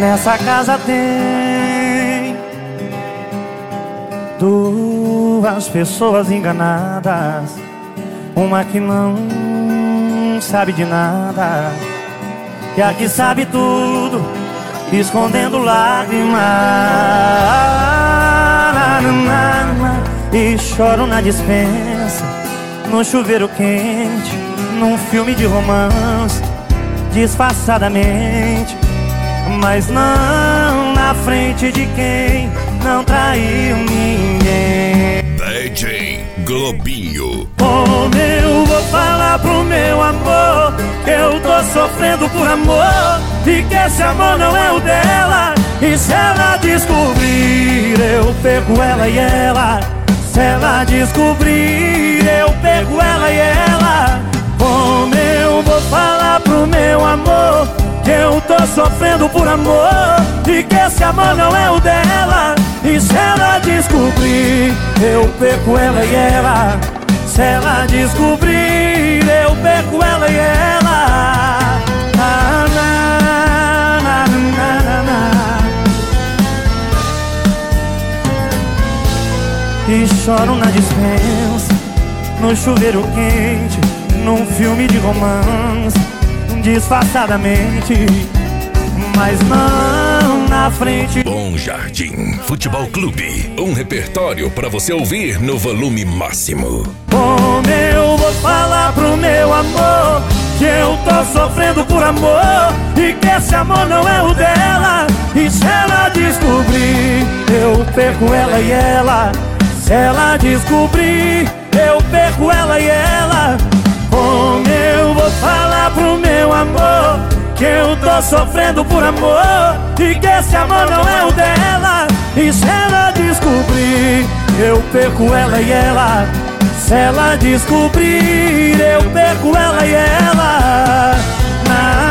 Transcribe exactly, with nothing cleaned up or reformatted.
Nessa casa tem duas pessoas enganadas, uma que não sabe de nada e a que sabe tudo, escondendo lágrimas. E choro na dispensa, no chuveiro quente, num filme de romance, disfarçadamente, mas não na frente de quem não traiu ninguém. D J Globinho. Como eu vou falar pro meu amor que eu tô sofrendo por amor e que esse amor não é o dela? E se ela descobrir, eu pego ela e ela. Se ela descobrir, eu pego ela e ela. Como eu vou falar pro meu amor que eu tô sofrendo por amor e que esse amor não é o dela? E se ela descobrir, eu perco ela e ela. Se ela descobrir, eu perco ela e ela. Na, na, na, na, na. E choro na dispensa, no chuveiro quente, num filme de romance, disfarçadamente, mas não na frente. Bom Jardim Futebol Clube, um repertório para você ouvir no volume máximo. Como eu vou falar pro meu amor que eu tô sofrendo por amor e que esse amor não é o dela? E se ela descobrir, eu perco ela e ela. Se ela descobrir, eu perco ela e ela. Como eu vou falar pro meu amor que eu tô sofrendo por amor e que esse amor não é o dela? E se ela descobrir, eu perco ela e ela. Se ela descobrir, eu perco ela e ela. Na